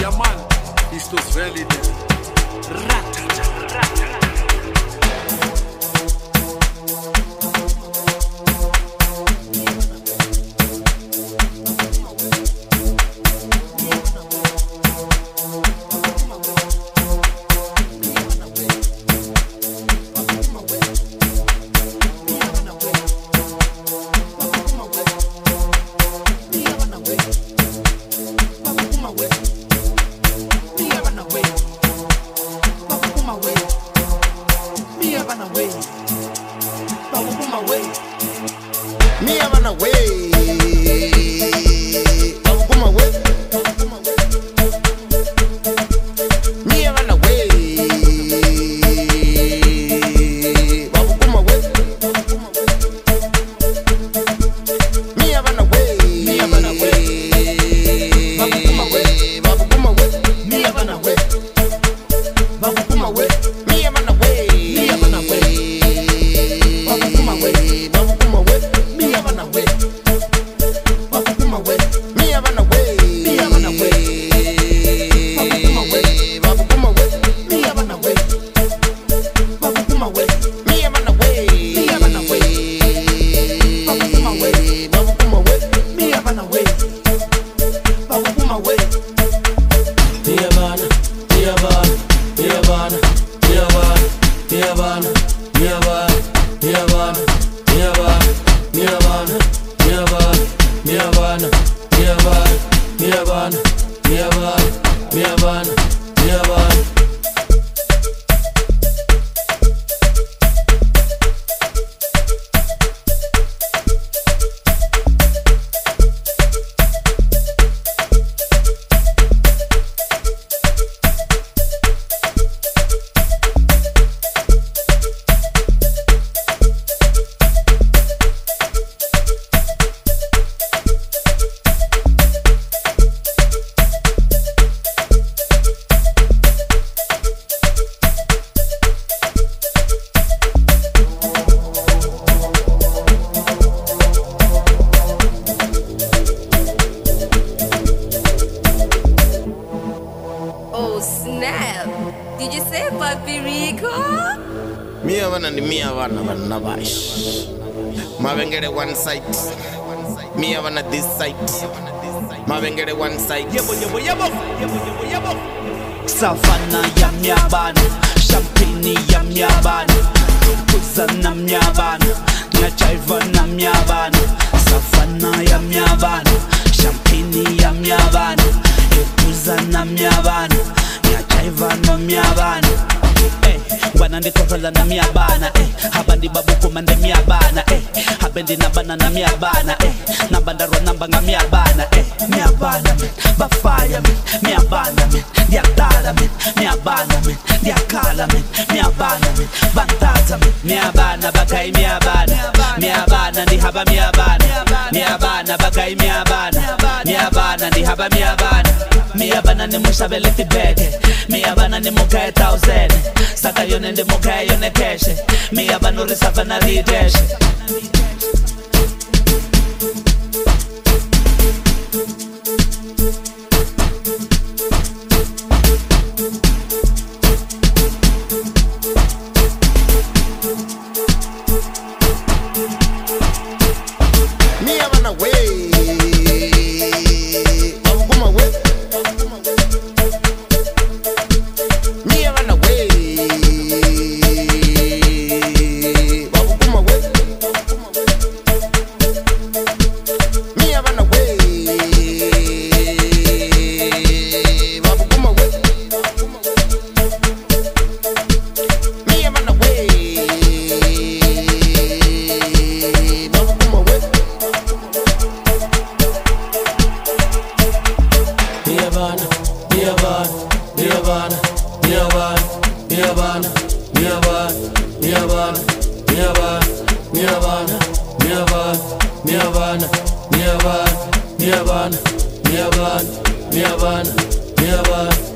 Ja man, ist das Valley there. Ratata, ratata. Savana ya miabana, champagne ya miabana, kuza na miabana, nyachaiva na miabana. Savana ya miabana, champagne ya miabana, kuza na miabana, nyachaiva na miabana. Wanande tovala na miabana, habandi babuko mande miabana, habendi nabana na miabana, nabandaro nambanga miabana, miabana men, bafaya men, miabana men, diatara men, miabana men, diakala men, miabana men, bantata men, miabana bakai miabana, miabana ndi haba miabana, miabana bakai miabana, miabana ndi haba miabana, miabana ni mushabele tibete, miabana ni mukae 1000, saka yone ndi mukae yone keshe, miabana urisava na rideshe. Miabana,